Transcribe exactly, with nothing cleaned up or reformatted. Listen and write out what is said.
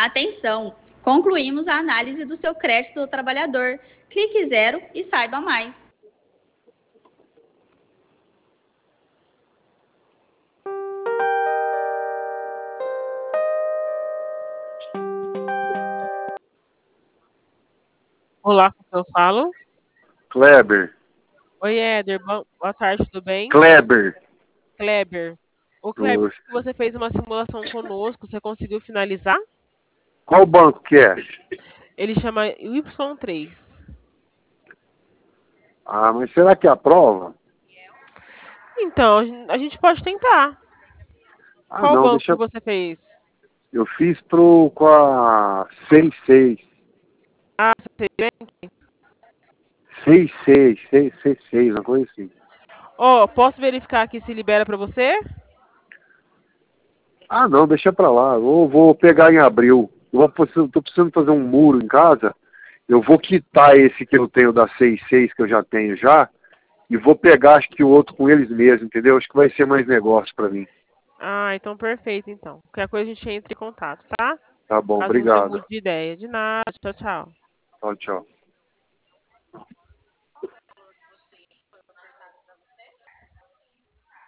Atenção! Concluímos a análise do seu crédito do trabalhador. Clique zero e saiba mais. Olá, com quem eu falo? Kleber. Oi, Éder. Bo- Boa tarde, tudo bem? Kleber. Kleber. Ô, Kleber, Oxe. você fez uma simulação conosco, você conseguiu finalizar? Qual banco que é? Ele chama Y três. Ah, mas será que aprova? Então, a gen- a gente pode tentar. Ah, Qual não, banco que deixa. você fez? Eu fiz pro, com a seis seis. Ah, você fez bem? seis seis, seis seis seis, uma coisa assim. Ó, posso verificar aqui se libera pra você? Ah, não, deixa pra lá. Eu vou pegar em abril. Eu vou, precisando- tô precisando fazer um muro em casa. Eu vou quitar esse que eu tenho da seis seis, que eu já tenho já, e vou pegar, acho que o outro com eles mesmos, entendeu? Acho que vai ser mais negócio pra mim. Ah, então perfeito, então. Qualquer coisa a gente entra em contato, tá? Tá bom, Caso você obrigado. mude de ideia. De nada. Tchau, tchau. Tchau, tchau.